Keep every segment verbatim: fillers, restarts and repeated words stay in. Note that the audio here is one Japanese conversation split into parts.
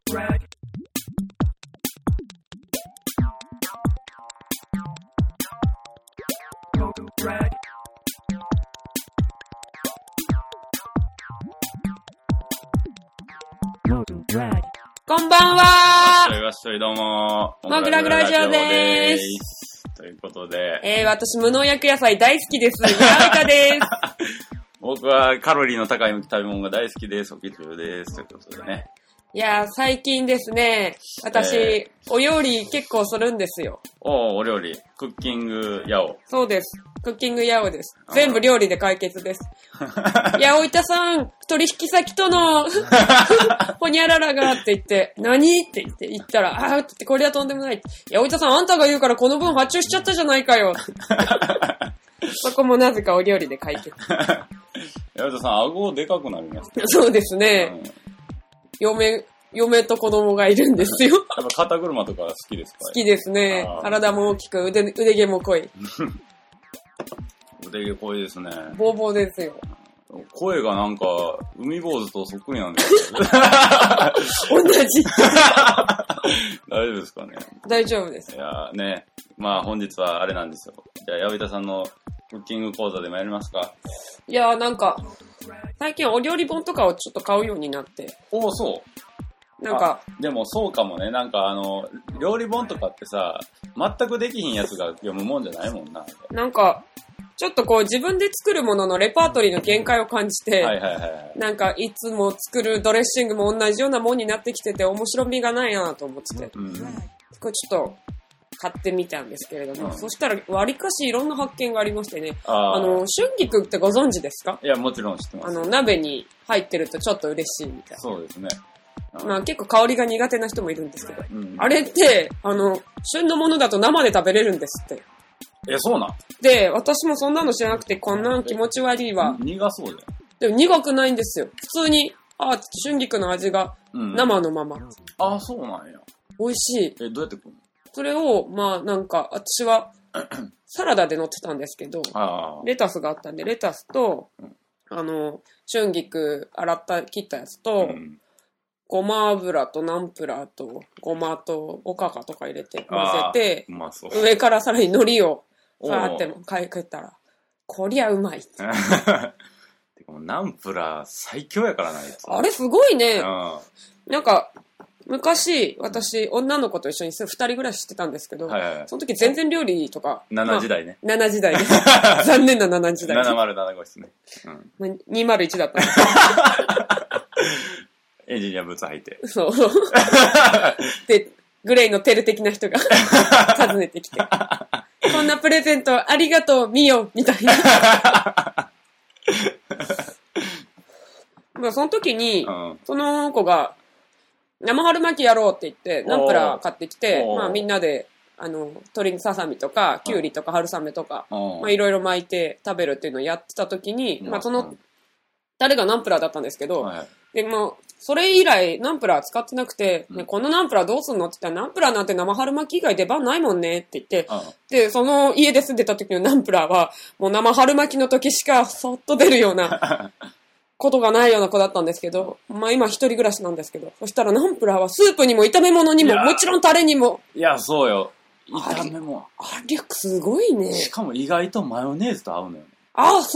こんばんはー。わっしょいどうもー。 モグラグラジオでーす。 ということで。 えー、私無農薬野菜大好きです。やめたです。 僕はカロリーの高い食べ物が大好きです。おきちゅうです。ということでね。 いやー、最近ですね、私、えー、お料理結構するんですよ。 おー、お料理。クッキングヤオ。 そうです。クッキングヤオです。全部料理で解決です。いや、おいたさん、取引先との、ほにゃららがって言って、何って言って言ったら、あーって言って、これはとんでもない。いや、おいたさん、あんたが言うからこの分発注しちゃったじゃないかよ。そこもなぜかお料理で解決。 やおいたさん、顎でかくなりました。 そうですね。うん、嫁、嫁と子供がいるんですよ。 やっぱ肩車とか好きですか？ 好きですね。体も大きく、腕、腕毛も濃い。 腕毛濃いですね。 ボーボーですよ。 声がなんか、海坊主とそっくりなんですよ。 同じ。 大丈夫ですかね？ 大丈夫です。 いやーね、まあ本日はあれなんですよ。じゃあ、やおいたさんのクッキング講座でもやりますか？ いやーなんか、最近お料理本とかをちょっと買うようになって。 おー、そう。 なんか。 でもそうかもね。なんかあの、料理本とかってさ、全くできひんやつが読むもんじゃないもんな。 なんか、ちょっとこう自分で作るもののレパートリーの限界を感じて、 はいはいはい、 なんかいつも作るドレッシングも同じようなもんになってきてて面白みがないなと思ってて、うん、これちょっと買ってみたんですけれども、うん、そしたら割かしいろんな発見がありましてね、あ, あの、春菊ってご存知ですか？ いや、もちろん知ってます。 あの、鍋に入ってるとちょっと嬉しいみたいな。 そうですね。 まあ結構香りが苦手な人もいるんですけど、うん、あれって、あの、旬のものだと生で食べれるんですって。 え、そうなん？ で、私もそんなの知らなくて、こんなの気持ち悪いわ。 苦そうじゃん。 でも苦くないんですよ。普通に、あ、春菊の味が生のまま。うん、 あ、そうなんや。 美味しい。 え、どうやって食うの？ それを、まあなんか、私は、サラダで乗ってたんですけど、レタスがあったんで、レタスと、うん、あの、春菊洗った、切ったやつと、うん、ごま油とナンプラーとごまとおかかとか入れて混ぜて、 うまそう。 上からさらに海苔をバーってかけたら、こりゃうまい。てかもナンプラー最強やからな、 あれすごいね。なんか、昔、私、女の子と一緒に二人暮らししてたんですけど、はいはい、その時全然料理とか。 なな時代ね。 まあ、なな時代です。残念ななな時代。 ななまるなな号室ね。 うん、にまるいちだったんです。 エンジニアブーツ履いて。 そう。で、グレイのテル的な人が訪ねてきて。こんなプレゼントありがとう、ミヨみたいな。まあその時に、うん、その子が、生春巻きやろうって言って、ナンプラー買ってきて、まあみんなで、あの、鶏ささみとか、きゅうりとか春雨とか、まあいろいろ巻いて食べるっていうのをやってた時に、まあその、誰がナンプラーだったんですけど、はい、でも、それ以来ナンプラー使ってなくて、ね、このナンプラーどうすんのって言ったら、ナンプラーなんて生春巻き以外出番ないもんねって言って、で、その家で住んでた時のナンプラーは、もう生春巻きの時しかそっと出るようなことがないような子だったんですけど、まあ今一人暮らしなんですけど、そしたらナンプラーはスープにも炒め物にも、もちろんタレにも。 いや、そうよ。炒めも。 あれ、すごいね。 しかも意外とマヨネーズと合うのよね。 ああ、そう、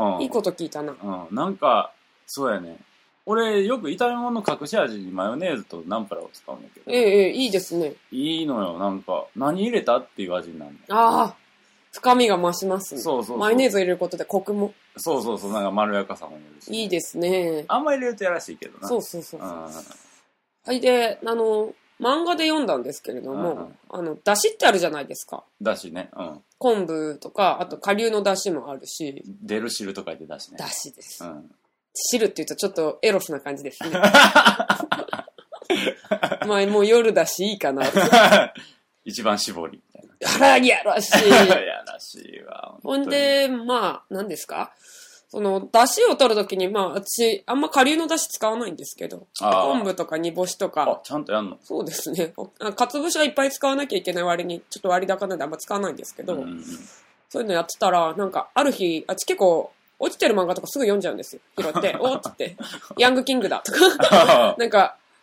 うん、いいこと聞いたな。 うん、なんか、そうやね。俺、よく炒め物の隠し味にマヨネーズとナンプラーを使うんだけど。 ええええ、いいですね。 いいのよ、なんか。何入れたっていう味になるの。 ああ、深みが増しますね。 そうそうそう。 マヨネーズ入れることでコクも。 そうそうそう、なんかまろやかさも出るし。 いいですね。 あんま入れるとやらしいけどな。 そうそうそうそう。はい、で、あの、漫画で読んだんですけれども、うん、あの、だしってあるじゃないですか。 だしね。うん。 昆布とか、あと顆粒のだしもあるし。 出る汁とか言ってだしね。 だしです。うん。汁って言うとちょっとエロスな感じですね。まあもう夜だしいいかな。 一番絞りみたいな。 あら、やらしい。 やらしいわ。 ほんで、まあ、何ですかその、出汁を取るときに、まあ、私、あんま顆粒の出汁使わないんですけど、昆布とか煮干しとか。 あ、ちゃんとやんの？ そうですね。かつぶしはいっぱい使わなきゃいけない割に、ちょっと割高なんであんま使わないんですけど、うんうん、そういうのやってたら、なんか、ある日、あっち結構、落ちてる漫画とかすぐ読んじゃうんですよ。拾って、おーって言って、ヤングキングだとか、なんか、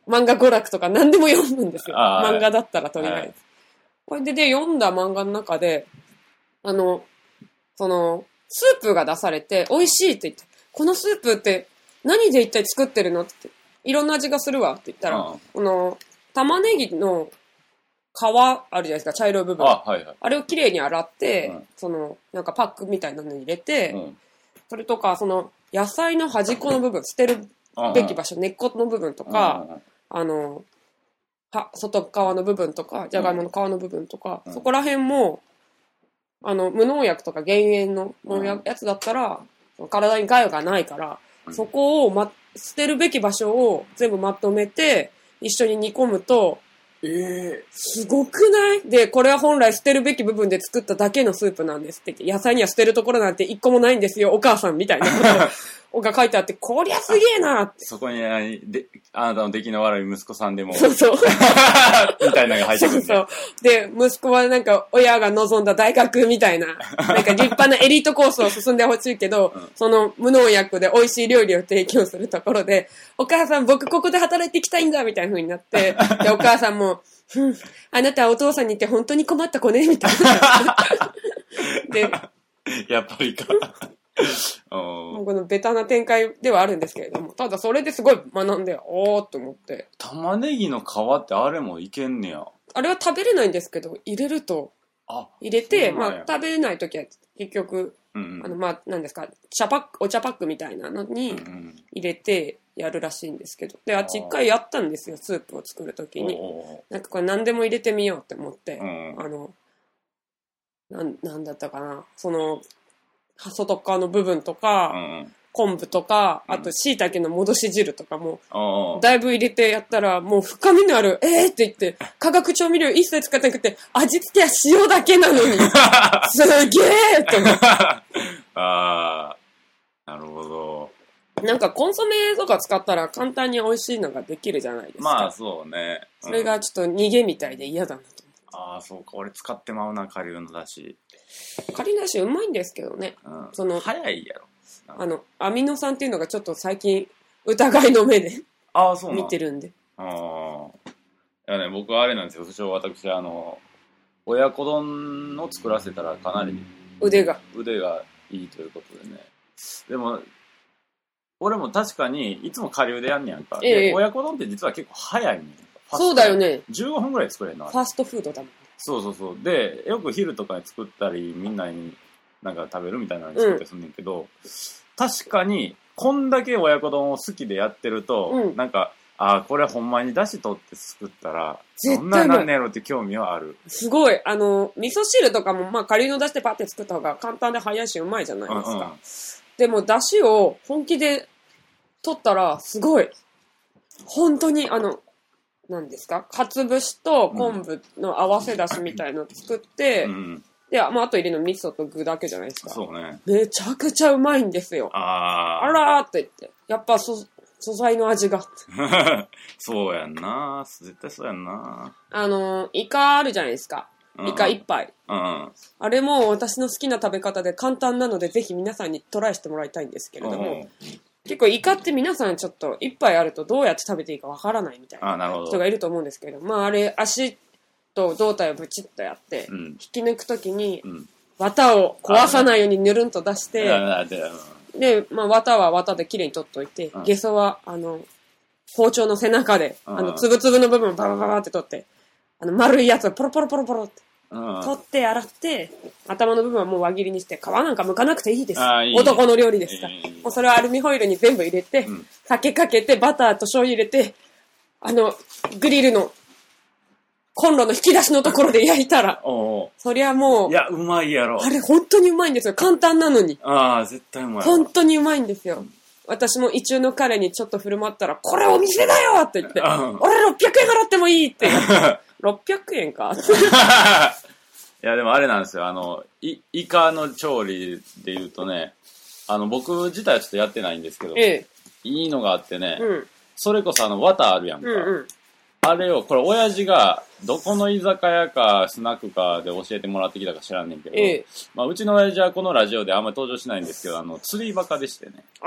漫画娯楽とか何でも読むんですよ。 あ漫画だったらとりあえず。はい、これでで読んだ漫画の中で、あの、その、スープが出されて、美味しいって言って、このスープって何で一体作ってるのって、いろんな味がするわって言ったら、この、玉ねぎの皮あるじゃないですか、茶色い部分。あ、はいはい、あれをきれいに洗って、うん、その、なんかパックみたいなのに入れて、うん、それとか、その、野菜の端っこの部分、捨てるべき場所、根っこの部分とか、あの、は、外側の部分とか、じゃがいもの皮の部分とか、うん、そこら辺も、あの、無農薬とか減塩のやつだったら、うん、体に害がないから、うん、そこを、ま、捨てるべき場所を全部まとめて、一緒に煮込むと、えー、すごくないで、これは本来捨てるべき部分で作っただけのスープなんですって言って、野菜には捨てるところなんて一個もないんですよ、お母さんみたいなことが書いてあって、こりゃすげえなって。 そこにで、あなたの出来の悪い息子さんでも。 そうそう。 みたいなのが入ってくる、ね。 そうそう。で、息子はなんか親が望んだ大学みたいな、なんか立派なエリートコースを進んでほしいけど、うん、その無農薬で美味しい料理を提供するところで、お母さん僕ここで働いていきたいんだみたいな風になって、で、お母さんも、うん、あなたはお父さんに言って本当に困った子ねみたいな。で、 やっぱりか。 このベタな展開ではあるんですけれども、ただそれですごい学んで、おーっと思って。 玉ねぎの皮ってあれもいけんねや。 あれは食べれないんですけど、入れると、あ入れて、まあ食べれないときは結局、うんうん、あのまあ何ですか、茶パック、お茶パックみたいなのに入れてやるらしいんですけど、で、あっち一回やったんですよ、スープを作るときに。なんかこれ何でも入れてみようって思って、うん、あの、なん、なんだったかな、その、外側の部分とか、うん、昆布とか、あと椎茸の戻し汁とかも、うん、だいぶ入れてやったら、もう深みのある、えーって言って、化学調味料一切使ってなくて、味付けは塩だけなのに、すげーって思って。 あー、なるほど。 なんかコンソメとか使ったら簡単に美味しいのができるじゃないですか。 まあそうね。 うん、それがちょっと逃げみたいで嫌だなと思って。 ああ、そうか。俺使ってまうな、顆粒のだし。 顆粒だしうまいんですけどね。うん、その早いやろ。 あの、アミノ酸っていうのがちょっと最近疑いの目であそう見てるんで。 ああ。いやね、僕はあれなんですよ。不詳私、あの、親子丼を作らせたらかなり腕が。 腕がいいということでね。でも、俺も確かにいつも顆粒でやんねやんか。ええ、親子丼って実は結構早いねん。 そうだよね。 じゅうごふんぐらい作れるの。 ファーストフードだもん。 そうそうそう。で、よく昼とかに作ったり、みんなになんか食べるみたいなのに作ったりするんだけど、うん、確かに、こんだけ親子丼を好きでやってると、うん、なんか、ああ、これほんまに出汁取って作ったら、そんななんねやろって興味はある。 すごい。あの、味噌汁とかも、まあ、顆粒の出汁でパッて作った方が簡単で早いしうまいじゃないですか。うんうん、でも、出汁を本気で取ったら、すごい。本当に、あの、何ですか、かつ節と昆布の合わせだしみたいの作って、うん、で、まあ、あと入れるの味噌と具だけじゃないですか。 そうね。 めちゃくちゃうまいんですよ。ああらーって言って。やっぱそ、素材の味が。 そうやんな。絶対そうやんな。 あの、イカあるじゃないですか。イカ一杯。うん、あれも私の好きな食べ方で簡単なので、ぜひ皆さんにトライしてもらいたいんですけれども、うん、結構イカって皆さんちょっと一杯あるとどうやって食べていいかわからないみたいな人がいると思うんですけれども、まああれ足と胴体をブチッとやって、うん、引き抜くときに、うん、綿を壊さないようにぬるんと出して、で、まあ綿は綿できれいに取っといて、うん、ゲソはあの包丁の背中で、うん、あのつぶつぶの部分をババババって取って、あの丸いやつをポロポロポロポロって取って洗って、頭の部分はもう輪切りにして、皮なんか剥かなくていいです。いい男の料理ですから。いいもうそれをアルミホイルに全部入れて、うん、酒かけて、バターと醤油入れて、あの、グリルのコンロの引き出しのところで焼いたら、おうそりゃもう、 いや、うまいやろ。 あれ本当にうまいんですよ。簡単なのに。 ああ、絶対うまい。 本当にうまいんですよ。私も意中の彼にちょっと振る舞ったら、これお店だよって言って、俺ろっぴゃくえん払ってもいいって言って。ろっぴゃくえんかいやでもあれなんですよ、あのいイカの調理で言うとね、あの僕自体はちょっとやってないんですけど、ええ、いいのがあってね、うん、それこそあの綿あるやんか、うんうん、あれをこれ親父がどこの居酒屋かスナックかで教えてもらってきたか知らんねんけど、ええ、まあ、うちの親父はこのラジオであんまり登場しないんですけど、あの釣りバカでしてね、 あら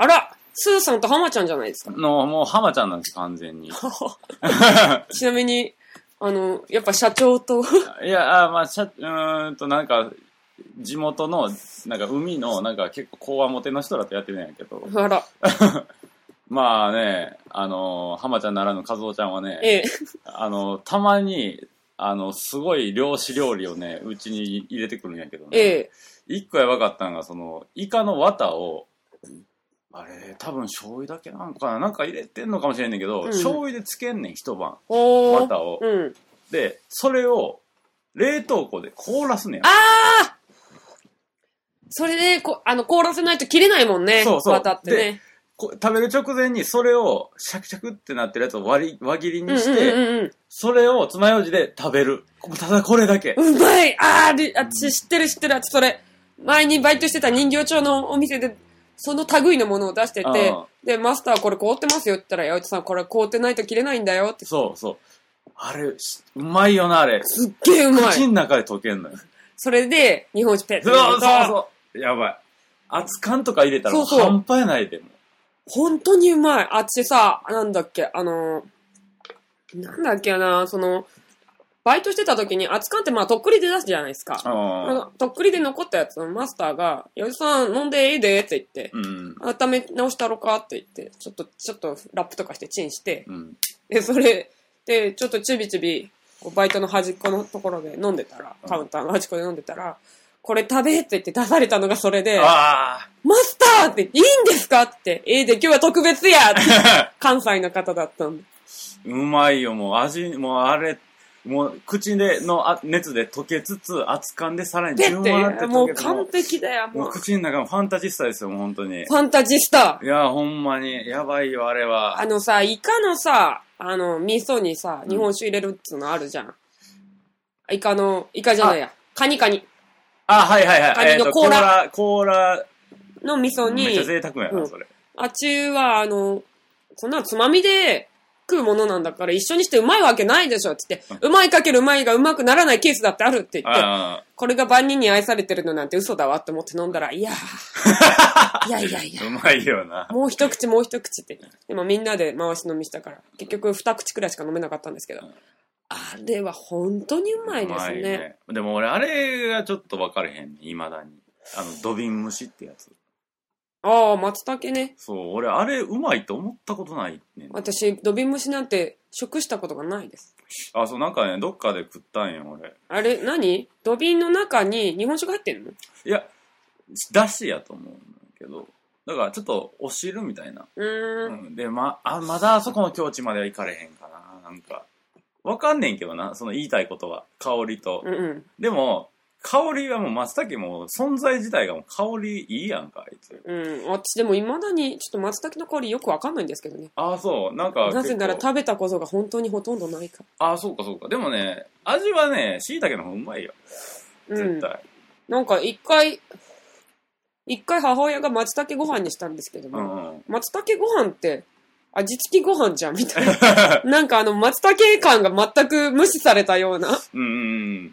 スーさんと浜ちゃんじゃないですか。 の、もう浜ちゃんなんです、完全に。 ちなみに、あの、やっぱ社長と。 いや、あまあ、社、うーんと、なんか、地元の、なんか海の、なんか結構こわもての人らとやってるんやけど。 あら。 まあね、あの、浜ちゃんならぬ和夫ちゃんはね、 ええ、あの、たまに、あの、すごい漁師料理をね、うちに入れてくるんやけどね。 ええ。 一個やばかったのが、その、イカの綿を、あれ、多分醤油だけなんかななんか入れてんのかもしれんねんけど、うん、醤油でつけんねん、一晩。綿を、うん。で、それを、冷凍庫で凍らすねん。 ああそれで、こ、あの、凍らせないと切れないもんね。 そうそう。 綿ってね。 食べる直前にそれをシャクシャクってなってるやつを割り輪切りにして、うんうんうんうん、それを爪楊枝で食べる。ただこれだけ。 うまいあー、私知ってる知ってる。私それ、前にバイトしてた人形町のお店で、その類のものを出してて、で、マスターこれ凍ってますよって言ったら、八百さんこれ凍ってないと切れないんだよって。 そうそう。あれ、うまいよな、あれ。 すっげえうまい。 口の中で溶けんのよ。 それで、日本酒ペットそうそうそう。やばい。熱燗とか入れたら半端やないでも。 本当にうまい。あっちさ、なんだっけ、あの、なんだっけな、その、バイトしてた時に、熱燗ってまあ、とっくりで出すじゃないですか。とっくりで残ったやつのマスターが、よしさん飲んでええでって言って、うん、温め直したろかって言って、ちょっと、ちょっとラップとかしてチンして、うん、で、それで、ちょっとちびちび、バイトの端っこのところで飲んでたら、カウンターの端っこで飲んでたら、これ食べって言って出されたのがそれで、マスターっていいんですかって、ええで今日は特別やって関西の方だったんで。 うまいよ、もう味、もうあれ、もう口での熱で溶けつつ、熱燗でさらにジュワーってもう完璧だよ、 もう。もう口の中のファンタジスタですよ、もう本当に。 ファンタジスタ。 いや、ほんまに、やばいよ、あれは。 あのさ、イカのさ、あの、味噌にさ、日本酒入れるっつうのあるじゃん。うん、イカの、イカじゃないや、カニカニ。 あ、はいはいはい。 カニの甲羅。 甲羅。 の味噌に。 めっちゃ贅沢やな、うん、それ。 あっちは、あの、そんなつまみで食うものなんだから一緒にしてうまいわけないでしょって言って、うん、うまいかけるうまいがうまくならないケースだってあるって言って、これが万人に愛されてるのなんて嘘だわって思って飲んだら、いやー。いやいやいや。 うまいよな。 もう一口もう一口って。でもみんなで回し飲みしたから、結局二口くらいしか飲めなかったんですけど。うん、あれは本当にうまいですね。ねでも俺、あれがちょっと分かれへんね、未だに。あの、土瓶蒸しってやつ。 ああ、松茸ね。 そう、俺、あれ、うまいって思ったことないね。 私、土瓶蒸しなんて食したことがないです。 あ、そう、なんかね、どっかで食ったんよ、俺。 あれ、何土瓶の中に日本酒が入ってんの？ いや、だしやと思うんだけど。だから、ちょっと、お汁みたいな。うーん。うん、で、ま、あ、まだあそこの境地までは行かれへんかな、なんか。わかんねんけどな、その言いたいことは。香りと。うんうん、でも、香りはもう松茸も存在自体がもう香りいいやんか、あいつ。 うん。私でも未だにちょっと松茸の香りよくわかんないんですけどね。 ああ、そう。なんか。 なぜなら食べたことが本当にほとんどないから。 ああ、そうかそうか。でもね、味はね、椎茸の方がうまいよ。絶対。 うん、なんか一回、一回母親が松茸ご飯にしたんですけども、うんうん、松茸ご飯って、味付きご飯じゃんみたいな。なんかあの、松茸感が全く無視されたような。うんうん、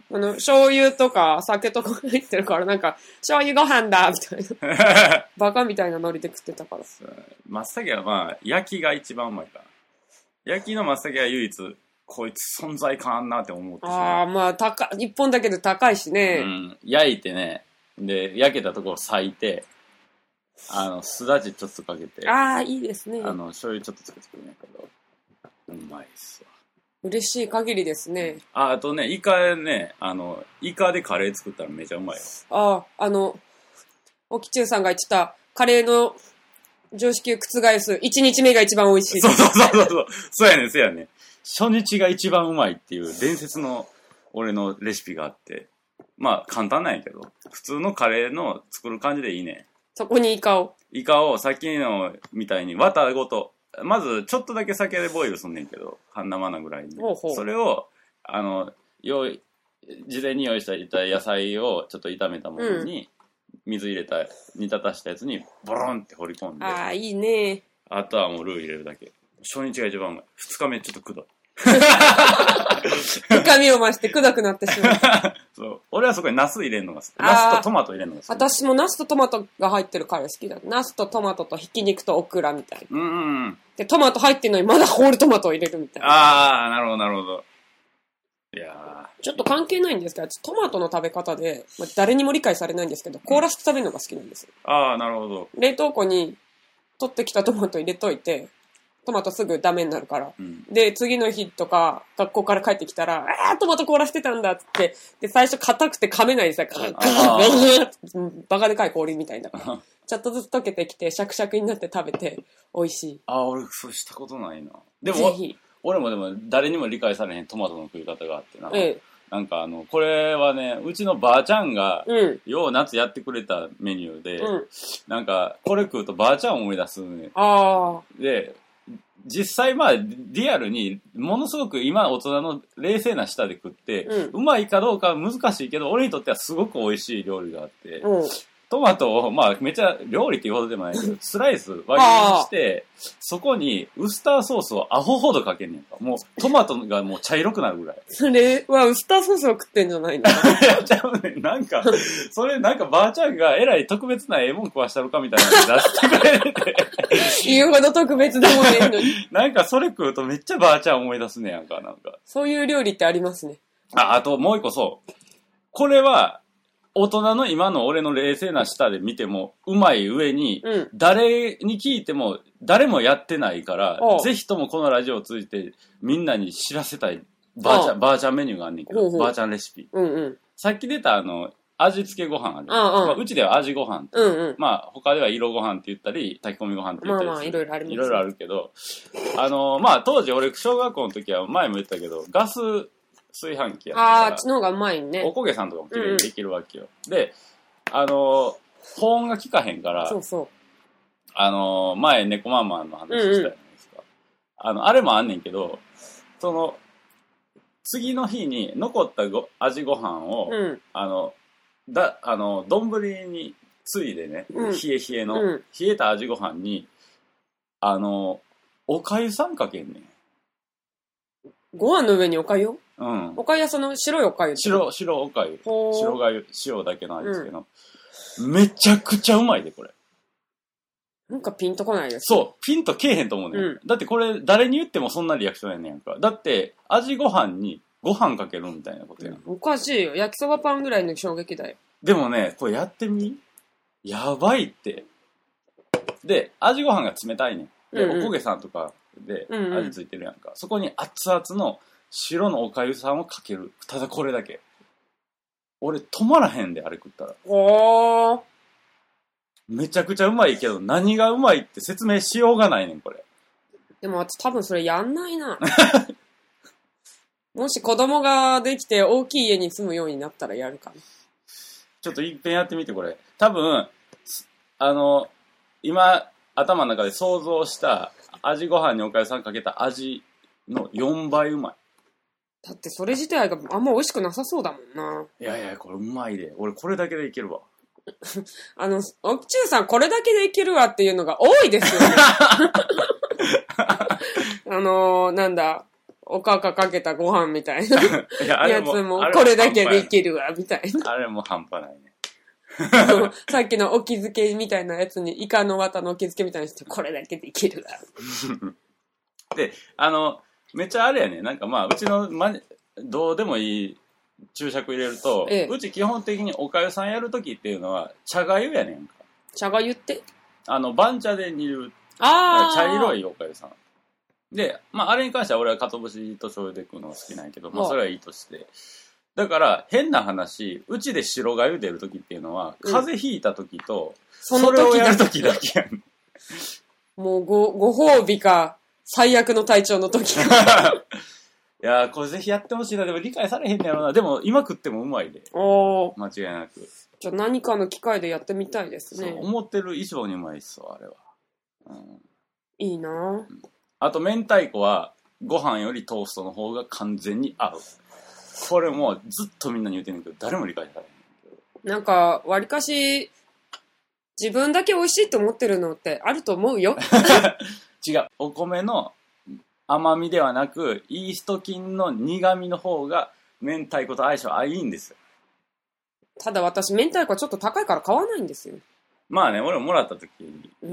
あの、醤油とか酒とか入ってるから、なんか、醤油ご飯だみたいな。バカみたいなノリで食ってたから。 松茸はまあ、焼きが一番うまいから。焼きの松茸は唯一、こいつ存在感あんなって思ってしまう。 ああ、まあ、高い、一本だけで高いしね。 うん。焼いてね、で、焼けたところ裂いて、あの、すだちちょっとかけて。 ああ、いいですね。 あの、醤油ちょっとつけてくるんやけど。うまいっすわ。 嬉しい限りですね。 あ、あとね、イカね、あの、イカでカレー作ったらめちゃうまいよ。 ああ、あの、おきちゅうさんが言ってた、カレーの常識を覆す、いちにちめが一番美味しい。 そうそうそうそう。そうやねん、そうやねん。初日が一番うまいっていう伝説の俺のレシピがあって、まあ簡単なんやけど、普通のカレーの作る感じでいいねん。 そこにイカを。 イカをさっきのみたいに綿ごと、まずちょっとだけ酒でボイルすんねんけど、半生なぐらいに。ほうほう。それを、あの、用意、事前に用意した野菜をちょっと炒めたものに、水入れた、煮立たしたやつにボロンって放り込んで。 ああ、いいね。 あとはもうルー入れるだけ。初日が一番うまい。二日目ちょっとくどい。 深みを増してくどくなってしまう。 と、俺はそこにナス入れるのが好き。ナスとトマト入れるのが好き。 私もナスとトマトが入ってるカレー好きだ。ナスとトマトとひき肉とオクラみたいな。 うんうんうん。 で、トマト入ってるのにまだホールトマトを入れるみたいな。 ああ、なるほどなるほど。いやー。 ちょっと関係ないんですけど、トマトの食べ方で、まあ、誰にも理解されないんですけど、凍らせて食べるのが好きなんですよ。 ああ、なるほど。 冷凍庫に取ってきたトマト入れといて、トマトすぐダメになるから。うん、で、次の日とか、学校から帰ってきたら、あー、トマト凍らせてたんだっつって、で、最初硬くて噛めないですよ。ガーガーバカでかい氷みたいな。ちょっとずつ溶けてきて、シャクシャクになって食べて、美味しい。 あー、俺、そうしたことないな。でも、ぜひ俺もでも、誰にも理解されへんトマトの食い方があってな。ええ、なんかあの、これはね、うちのばあちゃんが、うん、よう夏やってくれたメニューで、うん、なんか、これ食うとばあちゃんを思い出すね。あで、実際まあリアルにものすごく今大人の冷静な舌で食って、うん、うまいかどうかは難しいけど俺にとってはすごく美味しい料理があって、うん、トマトをまあめちゃ料理っていうほどでもないけどスライス輪切りにしてそこにウスターソースをアホほどかけんねんか。もうトマトがもう茶色くなるぐらい。 それはウスターソースを食ってんじゃないの？いやちゃうねん。なんかそれなんかばあちゃんがえらい特別なええもん食わしたのかみたいなの出してくれて言うほど特別でもねえのに。 なんかそれ食うとめっちゃばあちゃん思い出すねやんか、なんか。 そういう料理ってありますね。 あ、あともう一個そう。これは、大人の今の俺の冷静な舌で見てもうまい上に、うん、誰に聞いても誰もやってないから、ぜひともこのラジオを通じてみんなに知らせたいばあちゃん、ばあちゃんメニューがあんねんけど、ほうほうばあちゃんレシピ。うんうん、さっき出たあの、味付けご飯ある。ああまあ、うちでは味ご飯、うんうん。まあ他では色ご飯って言ったり、炊き込みご飯って言ったりする。まあまあいろいろあります、ね。いろいろあるけど、あの、まあ当時俺小学校の時は前も言ったけど、ガス炊飯器やったから。 ああ、あっちの方がうまいね。 おこげさんとかも綺麗にできるわけよ。うんうん、で、あの、保温が効かへんから、そうそう。あの、前猫ママの話したじゃないですか。うんうん、あの、あれもあんねんけど、その、次の日に残ったご味ご飯を、うん、あの、だ、あの、丼についでね、うん、冷え冷えの、うん、冷えた味ご飯に、あの、おかゆさんかけんねん。 ご飯の上におかゆ？うん。おかゆはその白いおかゆ？ 白、白おかゆ。白がゆ、塩だけの味付けの、うん。めちゃくちゃうまいで、これ。 なんかピンとこないです、ね。 そう、ピンとけえへんと思うね、うん。だってこれ、誰に言ってもそんなリアクションやねんか。だって、味ご飯にご飯かけるみたいなことやん。 おかしいよ。焼きそばパンぐらいの衝撃だよ。 でもね、これやってみ？やばいって。で、味ご飯が冷たいねん。で、うんうん、おこげさんとかで味ついてるやんか。うんうん、そこに熱々の白のおかゆさんをかける。ただこれだけ。俺止まらへんで、あれ食ったら。おー。めちゃくちゃうまいけど、何がうまいって説明しようがないねん、これ。 でも私多分それやんないな。もし子供ができて大きい家に住むようになったらやるかな。 ちょっと一遍やってみて、これ。多分、あの、今、頭の中で想像した味ご飯におかゆさんかけた味のよんばいうまい。 だってそれ自体があんま美味しくなさそうだもんな。 いやいや、これうまいで。俺これだけでいけるわ。 あの、おっちゅうさんこれだけでいけるわっていうのが多いですよね。あのー、なんだ、おかかかけたご飯みたいなやつもこれだけでいけるわみたいな。 あれも半端ないね。 さっきのお気づけみたいなやつにイカの綿のお気づけみたいにしてこれだけでいけるわ。 で、あの、めっちゃあれやね。なんかまあ、うちの、ま、どうでもいい注釈入れると、ええ、うち基本的におかゆさんやるときっていうのは茶がゆやねんか。 茶がゆって？ あの、番茶で煮る。ああ。茶色いおかゆさん。で、まあ、あれに関しては俺はかつお節と醤油で食うのが好きなんやけど、まあ、それはいいとして。だから、変な話、うちで白がゆ出るときっていうのは、うん、風邪ひいたときと、それをやるときだけやん。 もうご、ご褒美か、最悪の体調のときか。 いやー、これぜひやってほしいな。でも理解されへんねやろな。でも、今食ってもうまいで。おー。間違いなく。 じゃあ何かの機会でやってみたいですね。 そう、思ってる以上にうまいっすわ、あれは。 うん、いいなぁ、うん。 あと、明太子は、ご飯よりトーストの方が完全に合う。これもずっとみんなに言うてんねんけど、誰も理解されへん。なんか、わりかし、自分だけ美味しいと思ってるのってあると思うよ。 違う。お米の甘みではなく、イースト菌の苦みの方が、明太子と相性あいいんですよ。 ただ私、明太子はちょっと高いから買わないんですよ。 まあね、俺ももらった時に、 うん。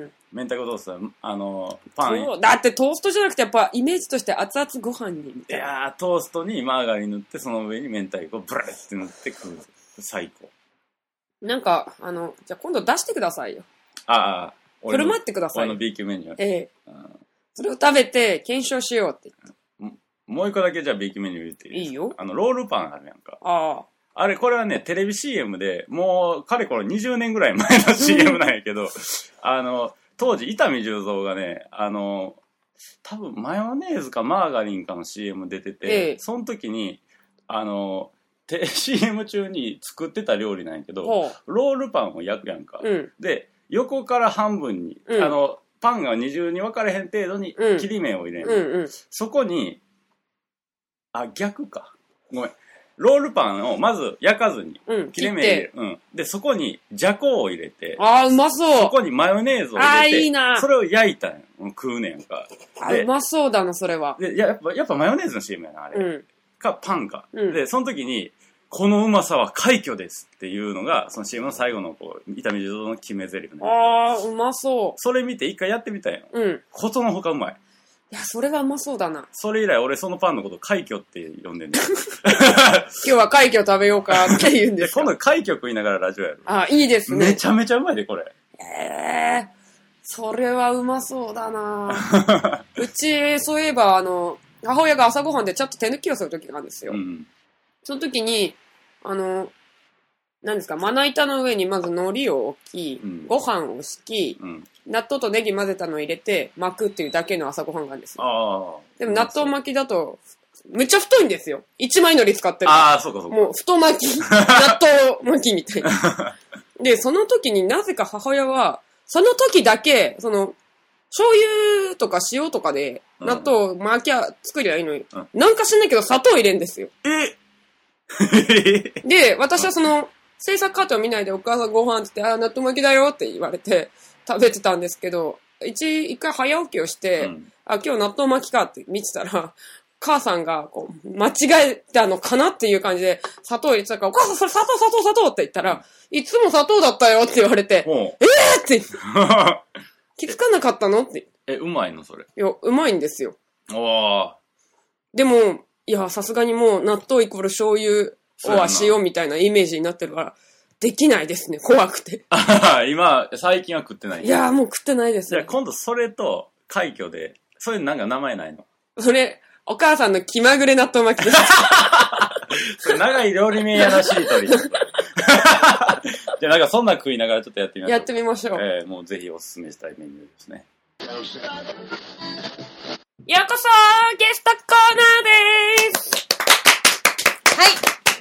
明太子トースト、あの、パン。 そう、だってトーストじゃなくてやっぱイメージとして熱々ご飯にみたいな。 いやー、トーストにマーガリン塗って、その上に明太子をブラッって塗って食う。最高。 なんか、あの、じゃあ今度出してくださいよ。 ああ、 振る舞ってください。 俺の B 級メニュー。 ええ。うん、それを食べて検証しようって言って。もう一個だけじゃあ B 級メニュー言っていいですか？ いいよ。 あの、ロールパンあるやんか。 ああ。 あれ、これはね、テレビ シーエム で、もう、かれこれにじゅうねんぐらい前の シーエム なんやけど、あの、当時、伊丹十三がね、あの、多分、マヨネーズかマーガリンかの シーエム 出てて、ええ、その時に、あの、シーエム 中に作ってた料理なんやけど、ロールパンを焼くやんか。うん、で、横から半分に、うん、あの、パンが二重に分かれへん程度に切り目を入れる、うんうんうん。そこに、あ、逆か。ごめん。ロールパンをまず焼かずに切れ目入れる、うん、でそこにじゃこを入れて、 あーうまそう。 そこにマヨネーズを入れて、あーいいな。それを焼いたんやん、食うねんか。 あうまそうだなそれは。 でやっぱやっぱマヨネーズの シーエム やなあれ、うん、かパンか、うん、でその時にこのうまさは快挙ですっていうのがその シーエム の最後のこう伊丹十三の決め台詞ね。 あーうまそう。 それ見て一回やってみたんやん、うん、ことのほかうまい。 いや、それはうまそうだな。 それ以来俺そのパンのこと快挙って呼んでんねん。 今日は快挙食べようかって言うんですか。 今度快挙食いながらラジオやる。 あ、いいですね。 めちゃめちゃうまいで、これ。 えー、それはうまそうだな。うち、そういえば、あの、母親が朝ごはんでちょっと手抜きをする時があるんですよ。うん、その時に、あの、何ですか、まな板の上にまず海苔を置き、うん、ご飯を敷き、うん、納豆とネギ混ぜたのを入れて巻くっていうだけの朝ごはんがあるんですよ。あでも納豆巻きだと、めっちゃ太いんですよ。一枚海苔使ってる。 ああ、そうかそうか。 もう太巻き、納豆巻きみたいな。で、その時になぜか母親は、その時だけ、その、醤油とか塩とかで納豆巻きゃ作りゃいいのに、うん、なんか知んないけど砂糖入れんですよ。 えで、私はその、制作過程を見ないでお母さんご飯って言って、あ、納豆巻きだよって言われて食べてたんですけど、一、一回早起きをして、うん、あ、今日納豆巻きかって見てたら、母さんがこう間違えたのかなっていう感じで砂糖入れてたから、お母さんそれ砂糖砂糖砂糖って言ったら、いつも砂糖だったよって言われて、えーって気づかなかったのって。 え、うまいのそれ。 いや、うまいんですよ。 おー。 でも、いや、さすがにもう納豆イコール醤油、は塩みたいなイメージになってるから、できないですね、怖くて。 今、最近は食ってない。 いやーもう食ってないです、 ね。じゃあ今度それと快挙で、それなんか名前ないの？ それ、お母さんの気まぐれ納豆巻きです。 それ長い料理名やらしいとり。じゃあなんかそんな食いながらちょっとやってみましょう。 やってみましょう。 えー、もうぜひおすすめしたいメニューですね。 ようこそゲストコーナーです。 はい。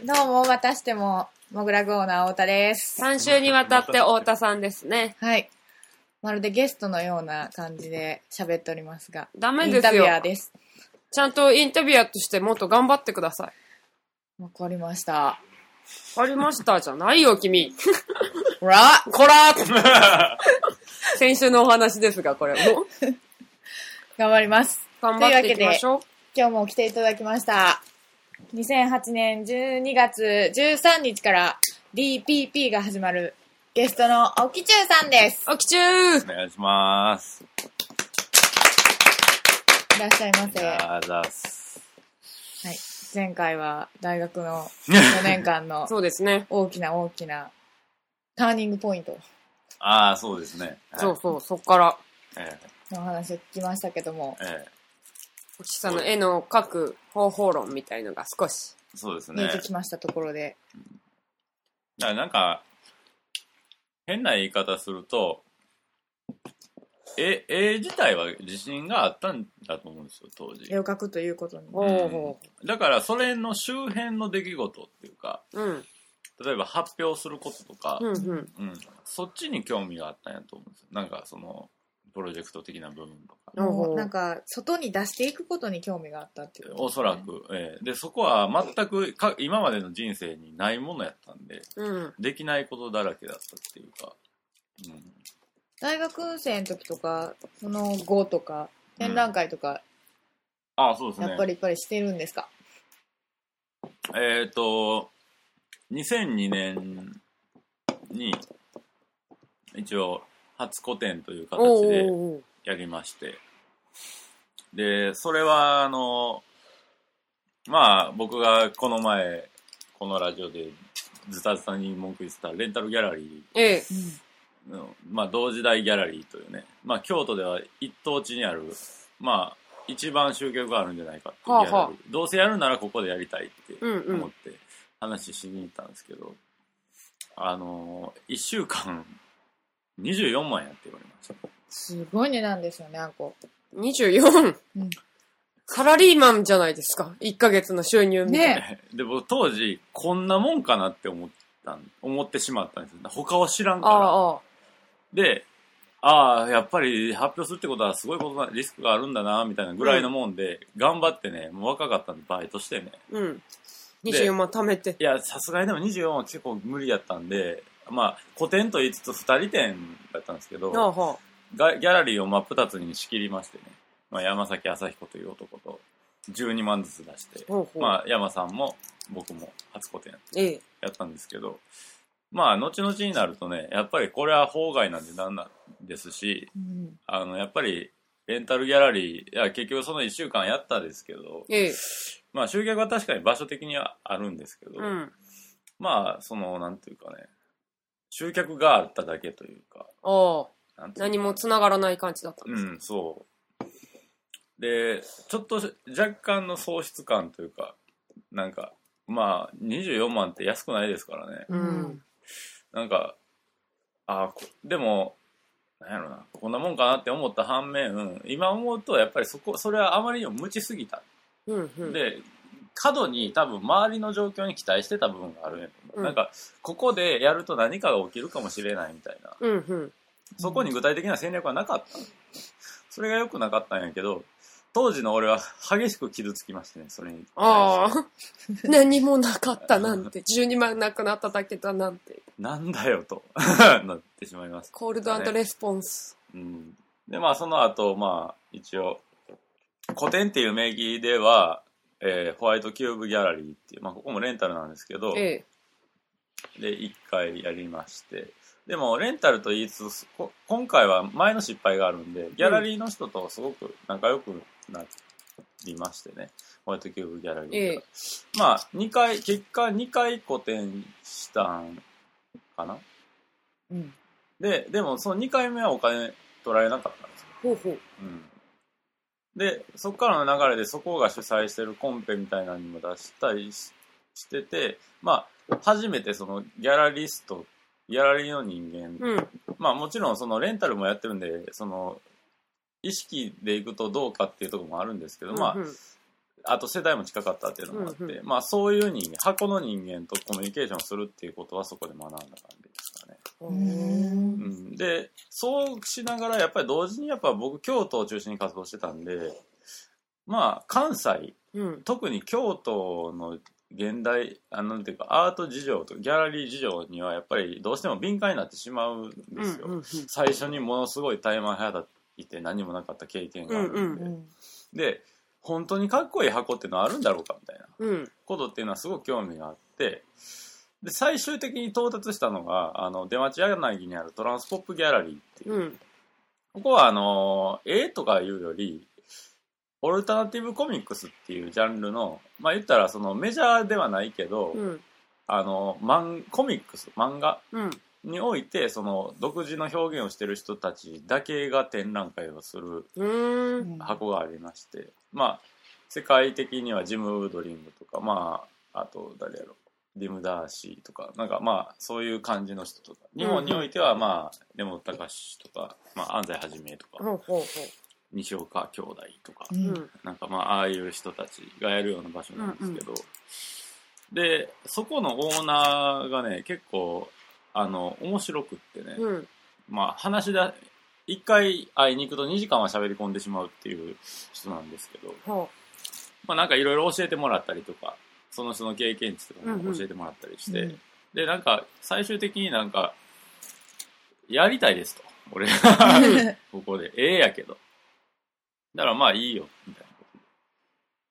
どうも、またしても、モグラグオーナー太田です。 さん週にわたって太田さんですね。 はい。まるでゲストのような感じで喋っておりますが。 ダメですよ。 インタビュアーです。 ちゃんとインタビュアーとしてもっと頑張ってください。わかりました。 わかりましたじゃないよ、君。 こらこら先週のお話ですが、これも。 頑張ります。 頑張っていきましょう。 今日も来ていただきました。にせんはちねんじゅうにがつじゅうさんにちから ディーピーピー が始まるゲストのおきちゅうさんです。 おきちゅうお願いします。 いらっしゃいませ。 あざっす。 はい。前回は大学のよねんかんのそうですね。 大きな大きなターニングポイント。 ああ、そうですね。 はい、そうそう、そっから。 ええ。の話を聞きましたけども。ええ。 おきさんの絵の描く方法論みたいのが少しそうですね見えてきましたところで、 だからなんか変な言い方すると絵絵自体は自信があったんだと思うんですよ当時。 絵を描くということに、 うん、だからそれの周辺の出来事っていうか、うん、例えば発表することとか、うんうんうん、そっちに興味があったんやと思うんですよ。なんかそのプロジェクト的な部分とか、 なんか外に出していくことに興味があったっていう、ね、 おそらく、えー、でそこは全くか今までの人生にないものやったんで、うん、できないことだらけだったっていうか、うん、 大学生の時とかその後とか展覧会とか、 うん、あそうですね、 やっぱりやっぱりしてるんですか？ えっ、ー、とにせんにねんに一応初個展という形でやりまして、でそれはあのまあ僕がこの前このラジオでズタズタに文句言ってたレンタルギャラリー、ええ、まあ同時代ギャラリーというね、まあ京都では一等地にあるまあ一番集客があるんじゃないかっていうギャラリー、はあはあ、どうせやるならここでやりたいって思って話しに行ったんですけど、うんうん、あのいっしゅうかんにじゅうよんまんやって言われました。 すごい値段ですよね、あんこ。 にじゅうよん、うん、サラリーマンじゃないですか。いっかげつの収入みたいな。 ね、で僕当時こんなもんかなって思った思ってしまったんですよ。他は知らんから。ああで、ああやっぱり発表するってことはすごいことなリスクがあるんだなみたいなぐらいのもんで、うん、頑張ってね、もう若かったんでバイトしてね。うん。 にじゅうよんまん貯めて。 いやさすがにでもにじゅうよんまんは結構無理やったんで。まあ、個展と言いつつふたり展だったんですけど、はあはあ、ギャラリーを真っ二つに仕切りましてね、まあ、山崎朝彦という男とじゅうにまんずつ出して、ほうほう、まあ、山さんも僕も初個展やって、ええ、やったんですけど、まあ、後々になるとね、やっぱりこれは法外な値段なんですし、うん、あの、やっぱりレンタルギャラリー、いや結局そのいっしゅうかんやったんですけど、ええ、まあ、集客は確かに場所的にはあるんですけど、うん、まあ、その、なんていうかね、集客があっただけというか。 ああ。何も繋がらない感じだったんですか。 うん、そう。で、ちょっと若干の喪失感というか、なんか、まあ、にじゅうよんまんって安くないですからね。うん。なんか、ああ、でも、なんやろな、こんなもんかなって思った反面、今思うと、やっぱりそこ、それはあまりにも無知すぎた。うんうん、で、過度に多分周りの状況に期待してた部分があるんやと思う、うん、なんかここでやると何かが起きるかもしれないみたいな、うんうん、そこに具体的な戦略はなかった。それが良くなかったんやけど、当時の俺は激しく傷つきましてね、それに。 ああ、何もなかったなんて、じゅうにまんなくなっただけだなんて。 なんだよとなってしまいます、ね。 コールド&レスポンス。 うん。で、まあその後、まあ一応、古典っていう名義では、えー、ホワイトキューブギャラリーっていう、まあここもレンタルなんですけど、ええ、で、一回やりまして、でもレンタルと言いつつ、今回は前の失敗があるんで、ギャラリーの人とすごく仲良くなりましてね、ホワイトキューブギャラリーで、ええ、まあにかい、結果にかい個展したんかな、うん、で、でもそのにかいめはお金取られなかったんですよ。ほうほう。うん。で、そこからの流れでそこが主催してるコンペみたいなのにも出したり し, してて、まあ、初めてそのギャラリスト、ギャラリーの人間、うん、まあもちろんそのレンタルもやってるんで、その意識でいくとどうかっていうところもあるんですけど、うんうん、まあ、あと世代も近かったっていうのもあって、うんうん、まあそういう人間、箱の人間とコミュニケーションするっていうことはそこで学んだ感じですかね。うん、でそうしながらやっぱり同時にやっぱ僕京都を中心に活動してたんで、まあ関西、うん、特に京都の現代あのなんていうかアート事情とギャラリー事情にはやっぱりどうしても敏感になってしまうんですよ、うんうんうん、最初にものすごい怠慢派だいて何もなかった経験があるんで、うんうんうん、で本当にかっこいい箱っていうのはあるんだろうかみたいなことっていうのはすごく興味があって、で最終的に到達したのがあの出町柳にあるトランスポップギャラリーっていう、うん、ここはあの絵とかいうよりオルタナティブコミックスっていうジャンルの、まあ言ったらそのメジャーではないけど、うん、あのマンコミックス漫画においてその独自の表現をしてる人たちだけが展覧会をする箱がありまして、まあ世界的にはジム・ウードリングとか、まああと誰やろディム・ダーシーとかなんかまあそういう感じの人とか、日本においてはまあ根本隆とか、まあ、安西はじめとか、うん、西岡兄弟とか、うん、なんかまあああいう人たちがやるような場所なんですけど、うんうん、でそこのオーナーがね結構あの面白くってね、うん、まあ話で一回会いに行くとにじかんは喋り込んでしまうっていう人なんですけど、うん、まあなんかいろいろ教えてもらったりとかその人の経験値とかも教えてもらったりして、うんうん、でなんか最終的になんかやりたいですと俺ここでええやけどだからまあいいよみたいなこと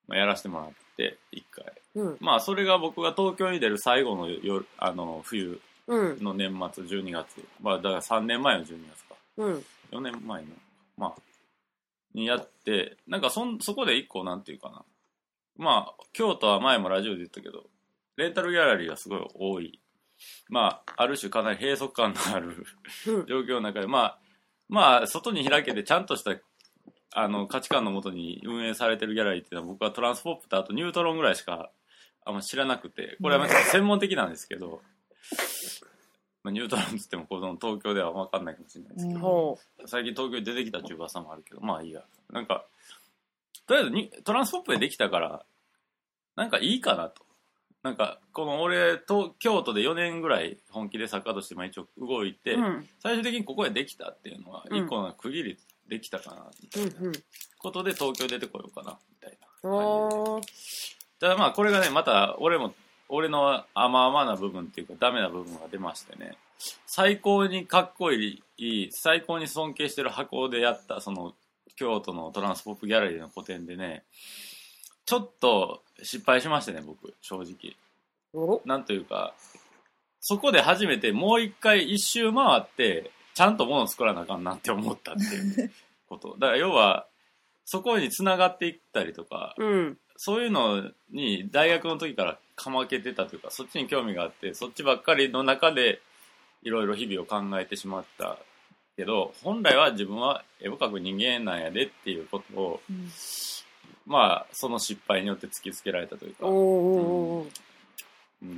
まあ、やらせてもらっていっかい、 うん、 まあそれが僕が東京に出る最後の夜あの冬の年末じゅうにがつ、まあだからさんねんまえのじゅうにがつか、 うん、 よねんまえのまあにやって、なんかそんそこで一個なんていうかな、まあ京都は前もラジオで言ったけどレンタルギャラリーがすごい多い、まあある種かなり閉塞感のある状況の中で、まあまあ外に開けてちゃんとしたあの価値観のもとに運営されてるギャラリーっていうのは僕はトランスポップとあとニュートロンぐらいしかあんま知らなくて、これは専門的なんですけど、まあ、ニュートロンって言ってもこの東京では分かんないかもしれないですけど、うん、最近東京に出てきたっていう噂もあるけど、まあいいや、なんかとりあえずにトランスポップでできたからなんかいいかなと、なんかこの俺と京都でよねんぐらい本気で作家として一応動いて、うん、最終的にここでできたっていうのは一個の区切りできたかなみたいなことで東京出てこようかなみたいな感じで、ただまあこれがねまた俺も俺の甘々な部分っていうかダメな部分が出ましてね、最高にかっこいい最高に尊敬してる箱でやったその京都のトランスポップギャラリーの個展でね、ちょっと失敗しましてね僕正直、なんというかそこで初めてもう一回一周回ってちゃんと物作らなあかんなって思ったっていうことだから要はそこに繋がっていったりとか、うん、そういうのに大学の時からかまけてたというかそっちに興味があってそっちばっかりの中でいろいろ日々を考えてしまったけど、本来は自分は絵を描く人間なんやでっていうことを、うん、まあその失敗によって突きつけられたというか、うんうん、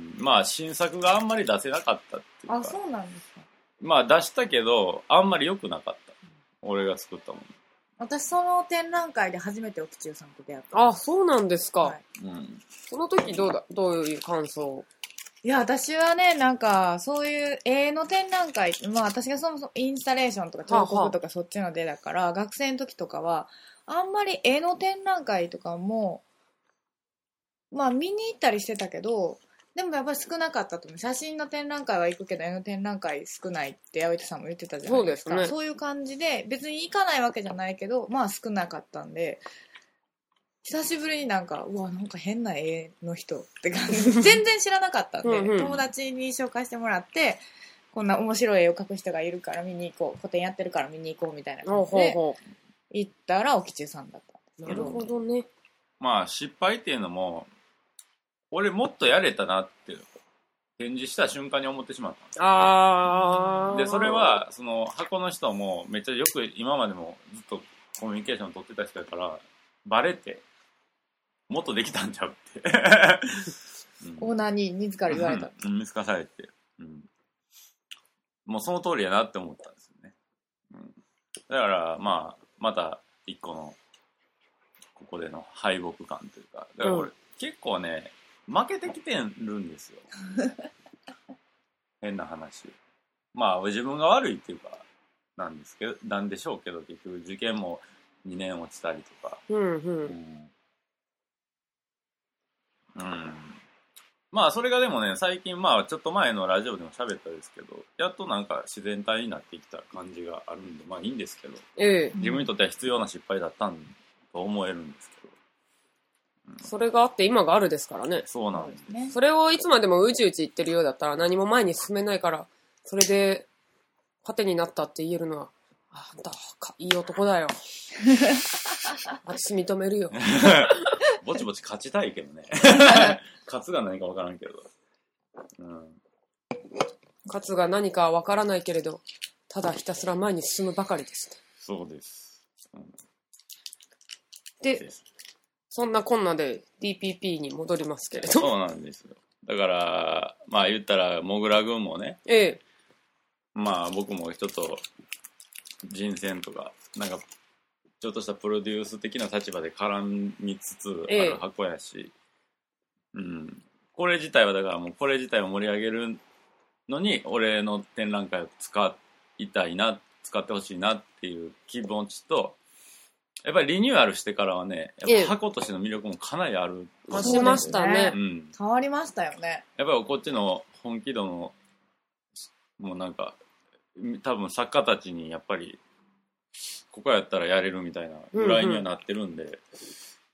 まあ新作があんまり出せなかったっていうか、 あ、そうなんですか。 まあ出したけどあんまり良くなかった、俺が作ったもの。 私その展覧会で初めて沖中さんと出会った。 あ、そうなんですか、はい、うん、その時どうだどういう感想？ いや私はねなんかそういう絵の展覧会、まあ私がそもそもインスタレーションとか彫刻とかそっちの出だから、はあはあ、学生の時とかはあんまり絵の展覧会とかもまあ見に行ったりしてたけど、でもやっぱり少なかったと思う。写真の展覧会は行くけど絵の展覧会少ないって八百板さんも言ってたじゃないですか。そうですね。そういう感じで別に行かないわけじゃないけどまあ少なかったんで、久しぶりになんかうわなんか変な絵の人って感じ全然知らなかったんでうん、うん、友達に紹介してもらってこんな面白い絵を描く人がいるから見に行こう、個展やってるから見に行こうみたいな感じで行ったら沖中さんだったんですけど。 なるほどね。 まあ失敗っていうのも俺もっとやれたなって展示した瞬間に思ってしまったんです。あでそれはその箱の人もめっちゃよく今までもずっとコミュニケーション取ってた人だからバレてもっとできたんちゃうって、 うん、オーナーに自ら言われた、 うん、見透かされて、うん、もうその通りやなって思ったんですよね、うん、だからまあまた一個のここでの敗北感というか、だから俺、うん、結構ね負けてきてるんですよ変な話、まあ自分が悪いっていうかなんですけどなんでしょうけど、結局受験もにねん落ちたりとか、うんうんうんうん、まあそれがでもね最近まあちょっと前のラジオでも喋ったですけどやっとなんか自然体になってきた感じがあるんでまあいいんですけど、ええ、自分にとっては必要な失敗だったんと思えるんですけど、 うん、それがあって今があるですからね。 そうなんですね。 それをいつまでもうちうち言ってるようだったら何も前に進めないからそれで糧になったって言えるのはあんたいい男だよ私認めるよぼちぼち勝ちたいけどね勝つが何か分からんけど、うん、 勝つが何か分からないけれどただひたすら前に進むばかりですね。 そうです、うん、 でですそんなこんなで ディーピーピー に戻りますけれど。 そうなんですよ。だからまあ言ったらもぐら軍もね、ええ、まあ僕も人と人選とかなんかちょっとしたプロデュース的な立場で絡みつつある箱やし、ええ、うん、これ自体はだからもうこれ自体を盛り上げるのに俺の展覧会を使いたいな使ってほしいなっていう気持ちと、やっぱりリニューアルしてからはねやっぱ箱としての魅力もかなりある。 増しましたね、 うん、変わりましたよね。 やっぱりこっちの本気度のもうなんか多分作家たちにやっぱりここやったらやれるみたいなぐらいにはなってるんで、うんうん、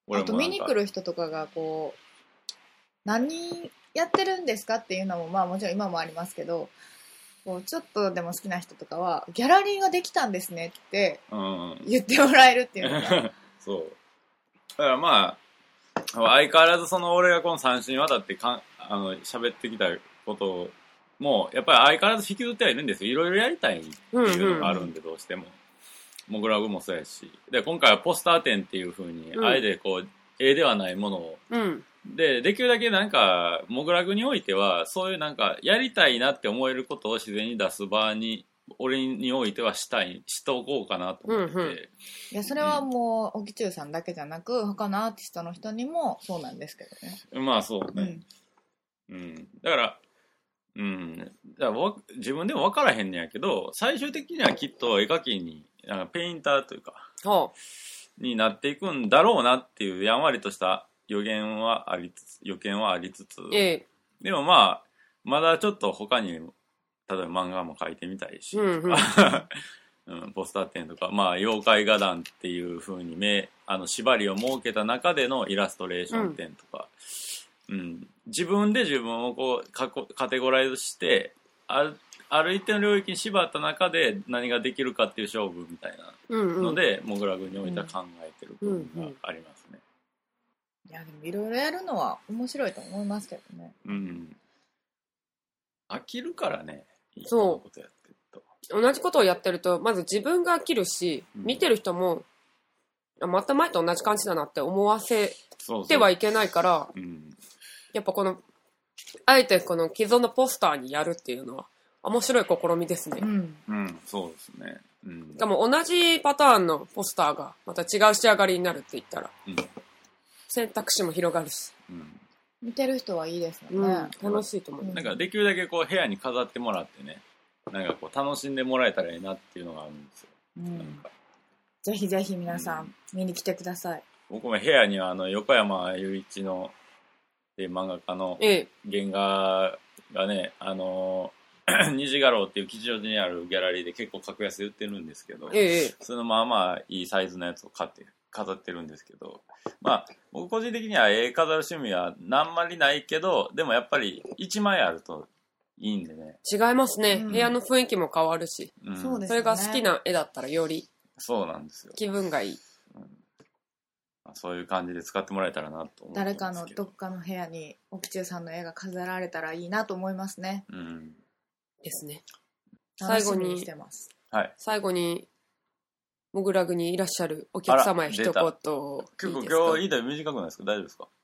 あと見に来る人とかがこう何やってるんですかっていうのもまあもちろん今もありますけど、こうちょっとでも好きな人とかはギャラリーができたんですねって言ってもらえるっていうのが、うん、 そうだからまあ相変わらずその俺がこのさん週にわたってかんあの喋ってきたこともやっぱり相変わらず引きずってはいるんですよ。いろいろやりたいっていうのがあるんで、どうしてもモグラグもそうやし、で今回はポスター展っていう風に、うん、あえてこう絵ではないものを、うん、でできるだけなんかモグラグにおいてはそういうなんかやりたいなって思えることを自然に出す場に俺においてはしたいしておこうかなと思ってて、うんうん、いやそれはもう、うん、オキチュウさんだけじゃなく他のアーティストの人にもそうなんですけどね。 まあそうね、うん、うん、だからうん、だから自分でも分からへんねやけど最終的にはきっと絵描きになんかペインターというかになっていくんだろうなっていうやんわりとした予言はありつつ予見はありつつ、ええ、でもまあまだちょっと他に例えば漫画も描いてみたいし、うんうんうん、ポスター展とか、まあ、妖怪画壇っていう風に目あの縛りを設けた中でのイラストレーション展とか、うんうん、自分で自分をこうカテゴライズしてある、ある一定の領域に縛った中で何ができるかっていう勝負みたいなので、うんうん、モグラグにおいては考えてる部分がありますね。 いやでもいろいろやるのは面白いと思いますけどね。うん。 飽きるからね。いいことやってると。 同じことをやってるとまず自分が飽きるし、うん、見てる人もまた前と同じ感じだなって思わせてはいけないから、そうそう、うん、やっぱこのあえてこの既存のポスターにやるっていうのは面白い試みですね。 うん、うん、そうですね。 うん、でも同じパターンのポスターがまた違う仕上がりになるって言ったら、うん、選択肢も広がるし、うん、 見てる人はいいですよね、 うん、楽しいと思う。 なんかできるだけこう部屋に飾ってもらってね、なんかこう楽しんでもらえたらいいなっていうのがあるんですよ、うん、なんかぜひぜひ皆さん見に来てください。 僕も部屋にはあの横山雄一の漫画家の原画がね、あの虹画廊っていう吉祥寺にあるギャラリーで結構格安で売ってるんですけど、ええ、そのまあまあいいサイズのやつを買って飾ってるんですけど、まあ僕個人的には絵飾る趣味は何まりないけど、でもやっぱりいちまいあるといいんでね。 違いますね、うん、部屋の雰囲気も変わるし、うん、それが好きな絵だったらよりそうなんですよ、 気分がいい、 うん、そういう感じで使ってもらえたらなと思ってますけど、 誰かのどっかの部屋にオキチュウさんの絵が飾られたらいいなと思いますね、うん、 ですね。 最後にしてます、 はい、最後にモグラグにいらっしゃるお客様へ一言いいですか。 結構今日インタビュー短くないですか。大丈夫ですか。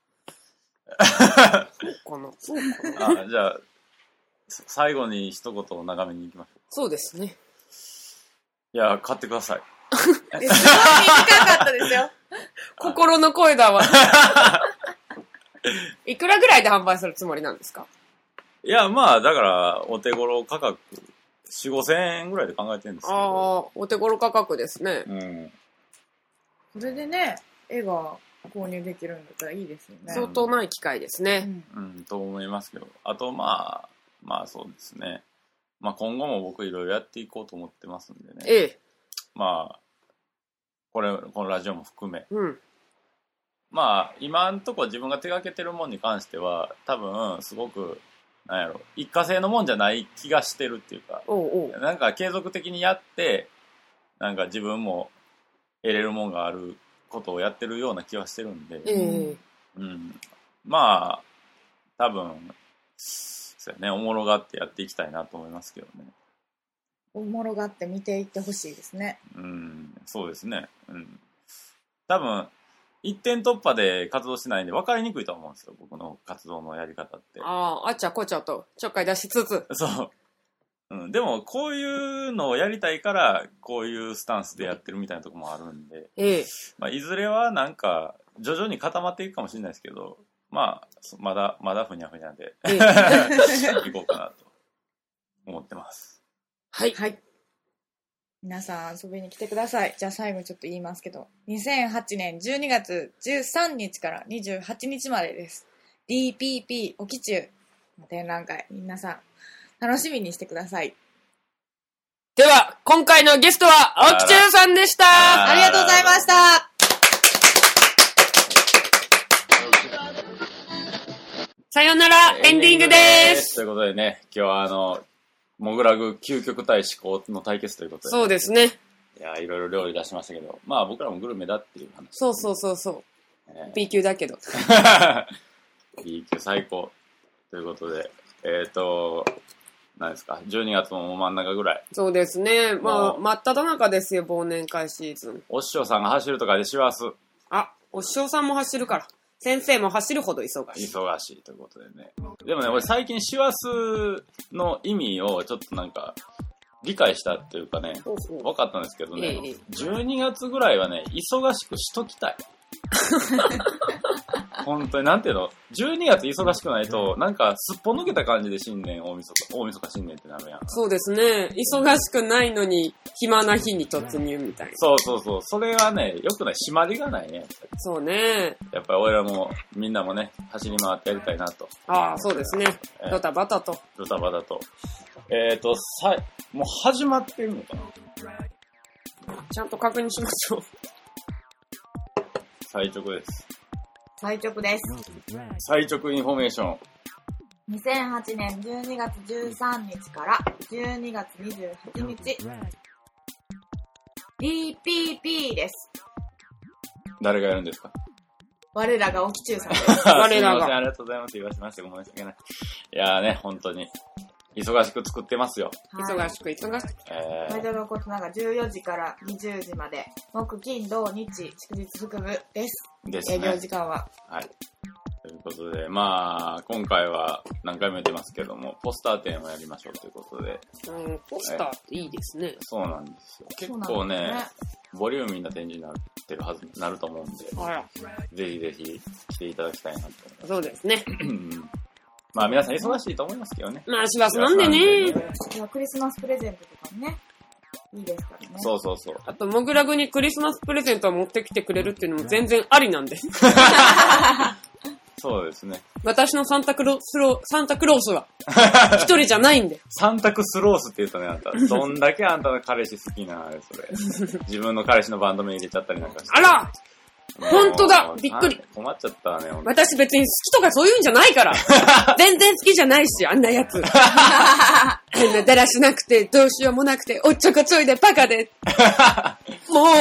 そうかなそうかなあ、じゃあ最後に一言を長めにいきましょう。 そうですね。 いや買ってください。 すごい短かったですよ。 心の声だわ。いくらぐらいで販売するつもりなんですか。 いやまあだからお手頃価格よん、ごせんえんぐらいで考えてるんですけど。 ああ、お手頃価格ですね。うん。 それでね、絵が購入できるんだったらいいですよね。 相当ない機会ですね。 うん、うん、と思いますけど。あとまあ、まあそうですね。まあ今後も僕いろいろやっていこうと思ってますんでね。ええ。まあ、これ、このラジオも含め。うん。まあ、今んとこ自分が手掛けてるもんに関しては、多分、すごく、なんやろ、一過性のもんじゃない気がしてるっていうか、おうおう、なんか継続的にやって、なんか自分も得れるもんがあることをやってるような気はしてるんで、えー、うん。まあ、多分、そうやね、おもろがってやっていきたいなと思いますけどね。 おもろがって見ていってほしいですね。 うん、そうですね。うん。多分、一点突破で活動しないんで分かりにくいと思うんですよ、僕の活動のやり方って。 ああ、あっちゃこっちゃとちょっかい出しつつ。 そう。うん、でも、こういうのをやりたいから、こういうスタンスでやってるみたいなところもあるんで、ええ、まあ、いずれはなんか、徐々に固まっていくかもしれないですけど、まあ、まだ、まだふにゃふにゃで、ええ、いこうかなと思ってます。 はい。はい。皆さん遊びに来てください。じゃあ最後ちょっと言いますけど、にせんはちねんじゅうにがつじゅうさんにちからにじゅうはちにちまでです。ディーピーピー オキチュウの展覧会、皆さん楽しみにしてください。 では、今回のゲストはオキチュウさんでした。 ありがとうございました。 さよなら、エンディングです。 ということでね、今日はあの、モグラグ究極対思考の対決ということで。 そうですね。 いや、いろいろ料理出しましたけど、まあ僕らもグルメだっていう話。 そうそうそうそう。えー、B 級だけど。 B 級最高。ということで、えっ、ー、と、何ですか、じゅうにがつも真ん中ぐらい。 そうですね。まあ、真っ只中ですよ、忘年会シーズン。 お師匠さんが走るとかで師走。 あ、お師匠さんも走るから。先生も走るほど忙しい。 忙しいということでね。でもね、俺最近師走の意味をちょっとなんか、理解したっていうかね、分かったんですけどね、ええ、じゅうにがつぐらいはね、忙しくしときたい。本当に、なんていうの、じゅうにがつ忙しくないと、なんかすっぽ抜けた感じで新年、大晦日、大晦日新年ってなるやん。 そうですね。忙しくないのに、暇な日に突入みたいな。 そうそうそう。それはね、良くない。締まりがないね。 そうね。 やっぱり俺らも、みんなもね、走り回ってやりたいなと。 ああ、そうですね。えー、ドタバタと。 ドタバタと。えっ、ー、と、さ、もう始まってるのかな？ ちゃんと確認しましょう。 最直です。 最直です。 最直インフォメーション。 にせんはちねんじゅうにがつじゅうさんにちからじゅうにがつにじゅうはちにち。ディーピーピー です。 誰がやるんですか？ 我らがおきちゅうさんです。 我らが。ありがとうございます。言わせましてごめんなさい。いやーね、本当に。忙しく作ってますよ。 はい、忙しく、忙しく。 えー、毎度のことながじゅうよじからにじゅうじまで、木、金、土、日、祝日含むです。ですね。営業時間は。 はい。ということで、まあ、今回は何回も言ってますけども、ポスター展をやりましょうということで。 うん、ポスターっていいですね。 そうなんですよ。結構ね、ねボリューミーな展示になってるはず、なると思うんで、 あらぜひぜひ来ていただきたいなと思います。 そうですね。 まあ皆さん忙しいと思いますけどね。 まあ師走なんでね。 いやクリスマスプレゼントとかもね、いいですからね。 そうそうそう。 あと、モグラグにクリスマスプレゼントを持ってきてくれるっていうのも全然ありなんで。 そうですね。 私のサンタクロスロ、サンタクロースは、一人じゃないんで。 サンタクスロースって言うとね、あんた、どんだけあんたの彼氏好きな、あれそれ。自分の彼氏のバンド名入れちゃったりなんかして。 あらほんとだびっくり。 困っちゃったわね。 私別に好きとかそういうんじゃないから。全然好きじゃないし、あんなやつ。あんなだらしなくて、どうしようもなくて、おっちょこちょいでバカで。もう。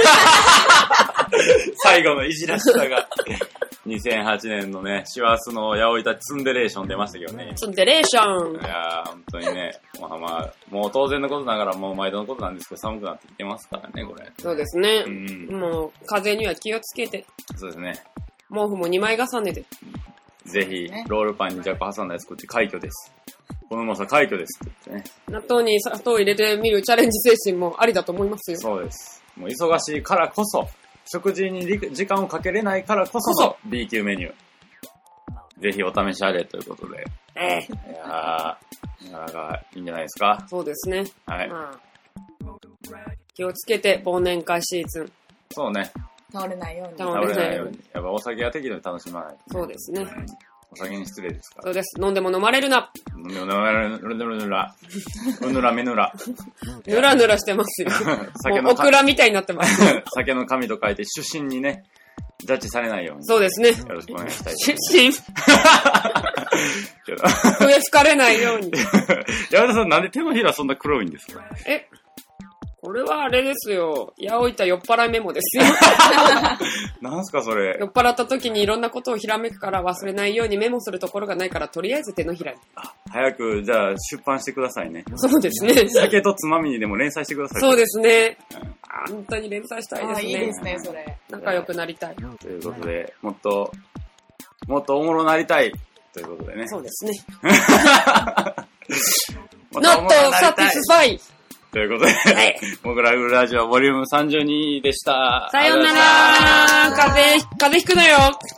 最後のいじらしさが。にせんはちねんのね、師走の八百板ツンデレーション出ましたけどね。 ツンデレーション。 いやー、本当にね。まあまあ、もう当然のことながらもう毎度のことなんですけど、寒くなってきてますからね、これ。 そうですね。うん、もう、風邪には気をつけて。 そうですね。 毛布もにまい重ねて。 ぜひ、ロールパンにジャコ挟んだやつこっち快挙です。この重さ快挙ですって言ってね。 納豆に砂糖を入れてみるチャレンジ精神もありだと思いますよ。 そうです。もう忙しいからこそ、食事に時間をかけれないからこその B 級メニュー。ぜひお試しあれということで。 ええ。 いやー、なかなかいいんじゃないですか。 そうですね。 はい。 まあ、気をつけて忘年会シーズン。 そうね。 倒れないように。 倒れないように。やっぱお酒は適度に楽しまないと、ね。 そうですね。 うんお酒に失礼ですから。 そうです。飲んでも飲まれるな。 飲んでも飲まれるぬらぬら。うぬらめぬら。 ぬらぬらしてますよ。酒のオクラみたいになってます。 酒の神と書いて出身にね、ジャッジされないように。 そうですね。 よろしくお願いしたい。 出身笛吹かれないように。 山田さんなんで手のひらそんな黒いんですか？ えこれはあれですよ。八百板酔っ払いメモですよ。 なんすかそれ。 酔っ払った時にいろんなことをひらめくから忘れないようにメモするところがないからとりあえず手のひらに。 あ、早くじゃあ出版してくださいね。 そうですね。 酒とつまみにでも連載してください。 そうですね。うん、本当に連載したいですね。 あ、いいですね、それ。 仲良くなりたい。 ということで、もっと、もっとおもろなりたい。ということでね。 そうですね。Not satisfied! ということで、はい、モグラグラジオボリュームさんじゅうにでした。 さようなら。風邪、風邪ひくなよ。